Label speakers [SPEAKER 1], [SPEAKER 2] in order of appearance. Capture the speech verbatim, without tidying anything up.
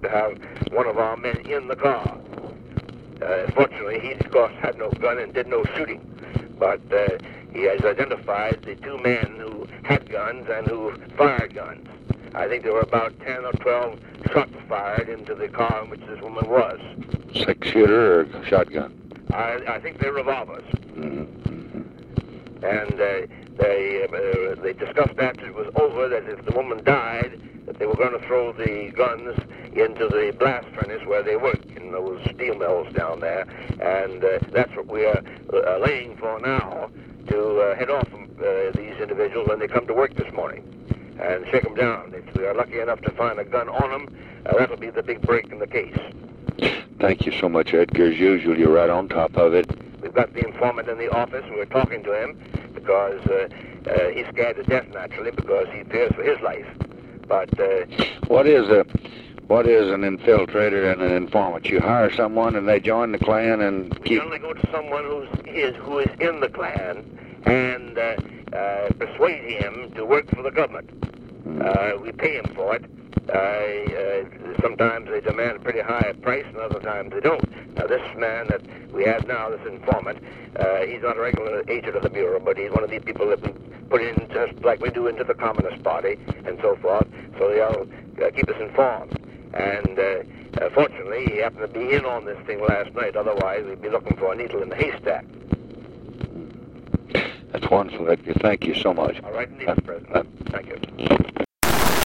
[SPEAKER 1] to have one of our men in the car. Uh, fortunately, he, of course, had no gun and did no shooting. But uh, he has identified the two men who had guns and who fired guns. I think there were about ten or twelve shots fired into the car in which this woman was.
[SPEAKER 2] Six-shooter or shotgun?
[SPEAKER 1] I, I think they're revolvers.
[SPEAKER 2] Mm-hmm.
[SPEAKER 1] And uh, they uh, they discussed after it was over that if the woman died, that they were going to throw the guns into the blast furnace where they work, in those steel mills down there. And uh, that's what we are uh, laying for now, to uh, head off from uh, these individuals when they come to work this morning and shake them down. If we are lucky enough to find a gun on them, uh, that'll be the big break in the case.
[SPEAKER 2] Thank you so much, Edgar. As usual, you're right on top of it.
[SPEAKER 1] We've got the informant in the office, and we're talking to him because uh, uh, he's scared to death, naturally, because he fears for his life. But uh,
[SPEAKER 2] what is a what is an infiltrator and an informant? You hire someone and they join the Klan and
[SPEAKER 1] we
[SPEAKER 2] keep.
[SPEAKER 1] only go to someone who's is who is in the Klan and uh, uh, persuade him to work for the government. Uh, we pay him for it. Uh, uh, sometimes they demand a pretty high price, and other times they don't. Now, this man that we have now, this informant, uh, he's not a regular agent of the Bureau, but he's one of these people that we put in just like we do into the Communist Party and so forth, so they'll uh, keep us informed. And uh, uh, fortunately, he happened to be in on this thing last night. Otherwise, we'd be looking for a needle in the haystack.
[SPEAKER 2] That's wonderful, Edgar. Thank you so much.
[SPEAKER 1] All right, indeed, Mister President. Thank you.